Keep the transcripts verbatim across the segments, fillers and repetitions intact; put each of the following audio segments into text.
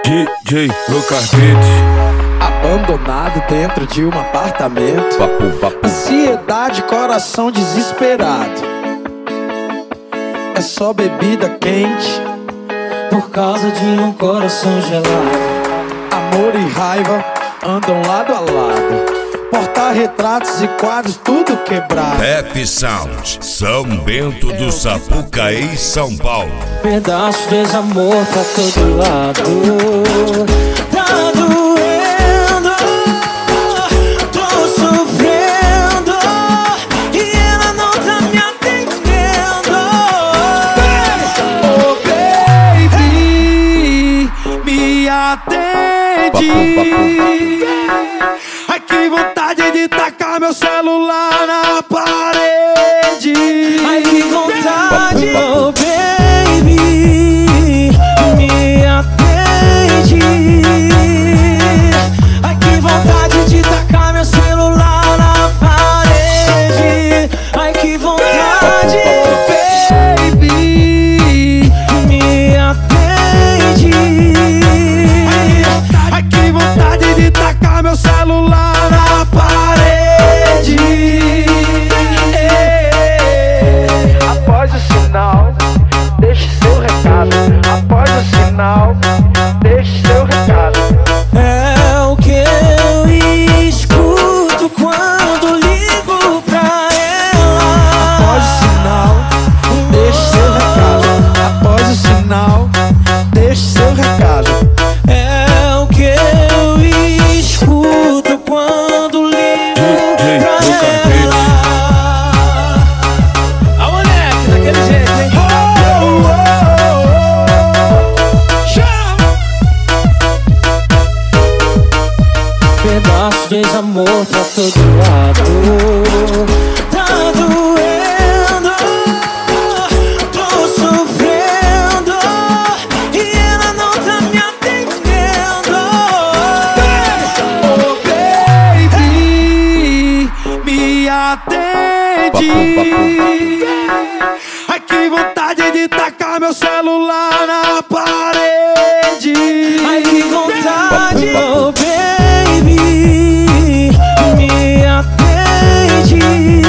D J Lucas Beats. Abandonado dentro de um apartamento, Papo, papo. ansiedade, coração desesperado. É só bebida quente por causa de um coração gelado. Amor e raiva andam lado a lado. Porta-retratos e quadros tudo quebrado. Rap Sound, São Bento do Sapucaí, São Paulo. Pedaço de desamor pra todo lado. Tá doendo, tô sofrendo e ela não tá me atendendo. Oh baby, me atende. Ai que vontade de tacar meu celular na parede. Ai que vontade, oh baby, me atende. Ai que vontade de tacar meu celular na parede. Ai que vontade, Baby, me atende. ai que vontade de tacar meu celular na parede. Após o sinal, deixe seu recado. Após o sinal, deixe seu recado. É o que eu escuto quando ligo pra ela. Após o sinal, deixe seu recado. Após o sinal, deixe seu recado. É o que eu escuto quando ligo D J pra Lucas ela. A moleque, daquele jeito, hein? Oh, oh, oh, oh. Chama! Pedaço de desamor pra todo lado. Tá doendo, tô sofrendo e ela não tá me atendendo. Oh baby, me atende. Ai que vontade de tacar meu celular na parede. Ai que vontade, oh baby, me atende.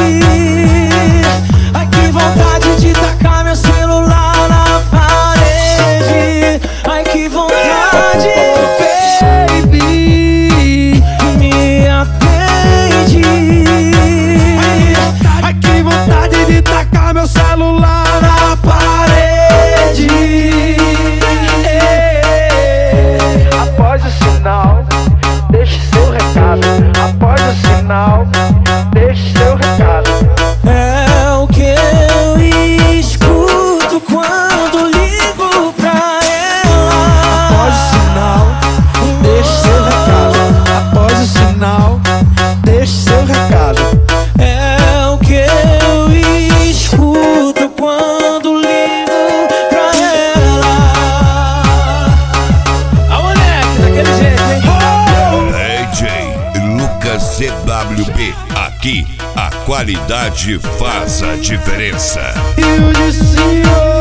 Ai que vontade de tacar meu celular na parede. Ai que vontade, Baby, me atende. ai que vontade de tacar meu celular na parede. Após o sinal, deixe seu recado. Após o sinal, deixe seu recado. É o que eu escuto quando ligo pra ela. Após o sinal, deixe seu recado. Após o sinal, deixe seu recado. É o que eu escuto quando ligo pra ela. A moleque, daquele jeito, hein? D J Lucas C W B. Aqui a qualidade faz a diferença. E o de cima.